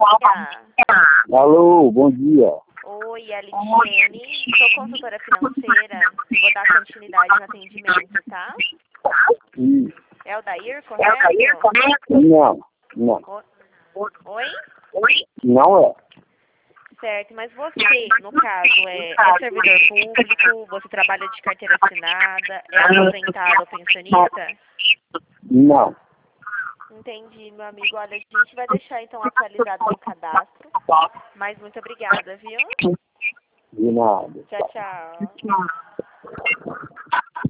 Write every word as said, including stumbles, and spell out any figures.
amiga. Alô, bom dia. Oi, Aliciene. Sou consultora financeira. Vou dar continuidade no atendimento, tá? Sim. É o Dair, correto? Não, não. O- Oi? Não é. Certo, mas você, no caso, é, é servidor público, você trabalha de carteira assinada, é aposentado ou pensionista? Não. Entendi, meu amigo. Olha, a gente vai deixar então atualizado no cadastro, mas muito obrigada, viu? De nada. Tchau, tchau.